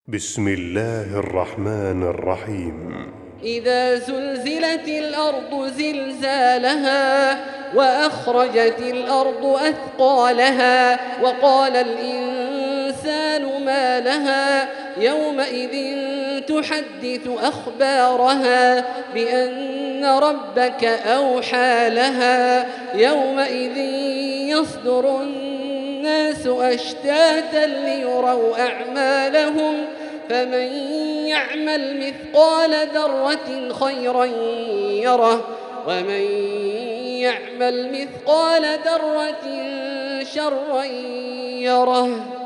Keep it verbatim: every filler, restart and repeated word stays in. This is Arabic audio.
بسم الله الرحمن الرحيم. إذا زلزلت الأرض زلزالها وأخرجت الأرض أثقالها وقال الإنسان ما لها يومئذ تحدث أخبارها بأن ربك أوحى لها يومئذ يصدر الناس أشتاتا ليروا أعمالهم فمن يعمل مثقال ذرة خيرا يره ومن يعمل مثقال ذرة شرا يره.